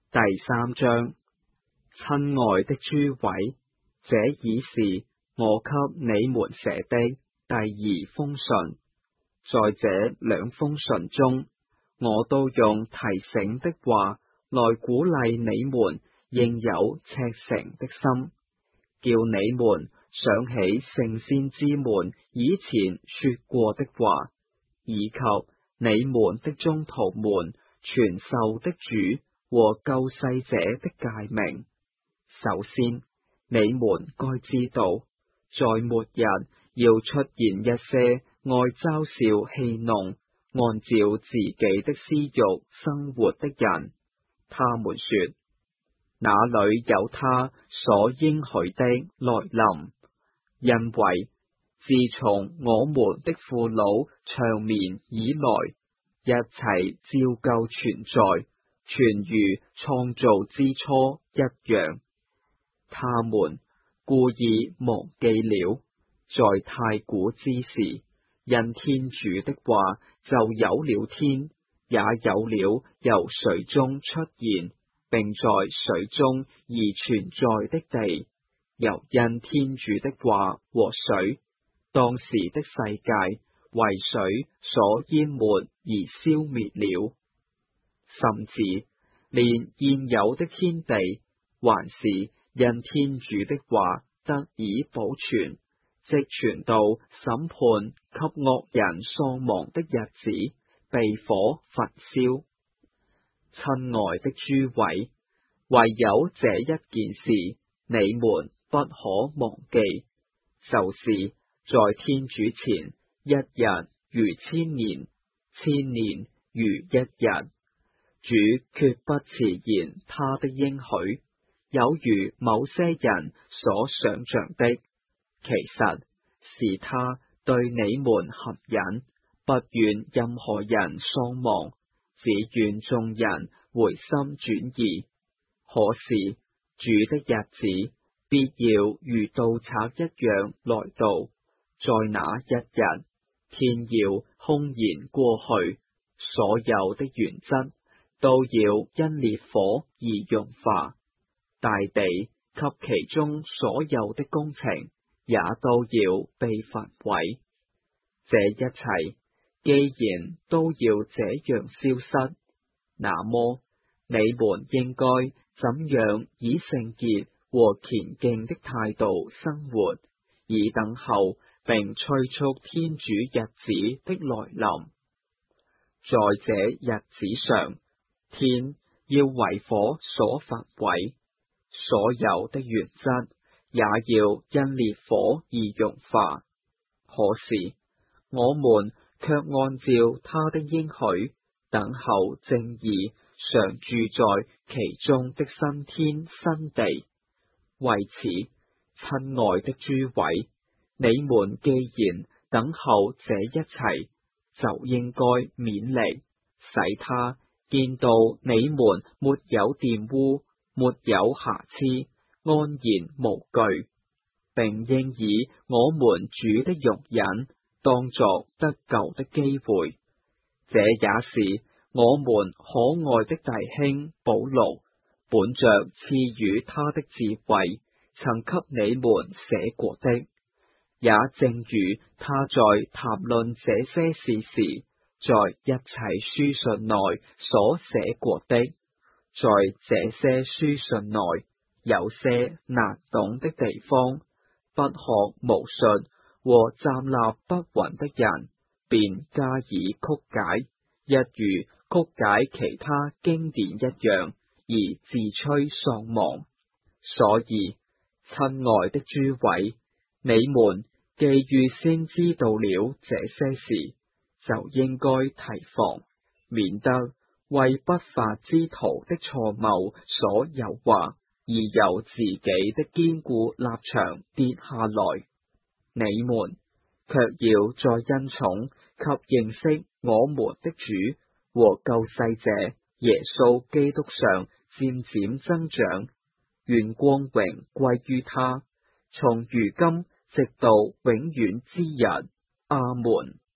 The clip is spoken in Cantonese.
第3章，親愛的諸位，這已是我給你們寫的第2封信。在這2封信中，我都用提醒的話來鼓勵你們應有赤誠的心，叫你們想起聖先知們以前說過的話，以及你們的宗徒們傳授的主和救世者的誡命。首先，你們該知道，在末日要出現一些愛嘲笑戲弄，按照自己的私慾生活的人。他們說，哪裏有他所應許的來臨？因為自從我們的父老長眠以來，一切照舊存在，全如創造之初一樣。他們故意忘記了，在太古之時，因天主的話就有了天，也有了由水中出現，並在水中而存在的地，又因天主的話和水，當時的世界為水所淹沒而消滅了，甚至連現有的天地，還是因天主的話得以保存，直存到審判及惡人喪亡的日子，被火焚燒。親愛的諸位，唯有這一件事，你們不可忘記，就是在天主前，一日如千年，千年如一日。主決不遲延他的應許，有如某些人所想象的，其實是他對你們含忍，不願任何人喪亡，只願眾人回心轉意。可是主的日子必要如盜賊一樣來到，在那一日，天要轟然過去，所有的原則都要因烈火而融化，大地及其中所有的工程也都要被焚毀。這一切既然都要這樣消失，那麼你們應該怎樣以聖潔和虔敬的態度生活，以等候並催促天主日子的來臨。在這日子上，天要為火所焚毀，所有的原則也要因烈火而融化。可是我們卻按照他的應許，等候正義常住在其中的新天新地。為此，親愛的諸位，你們既然等候這一切，就應該勉力，使他見到你們沒有玷污，沒有瑕疵，安然無懼，並應以我們主的容忍當作得救的機會。這也是我們可愛的弟兄保祿本着賜予他的智慧，曾給你們寫過的，也正如他在談論這些事時，在一切書信內所寫過的。在這些書信內，有些難懂的地方，不學無術和站立不穩的人，便加以曲解，一如曲解其他經典一樣，而自吹喪亡。所以，親愛的諸位，你們既預先知道了這些事，就應該提防，免得為不法之徒的錯謬所誘惑，而由自己的堅固立場跌下來。你們卻要在恩寵及認識我們的主和救世者耶穌基督上漸漸增長，願光榮歸於他，從如今直到永遠之日。阿門。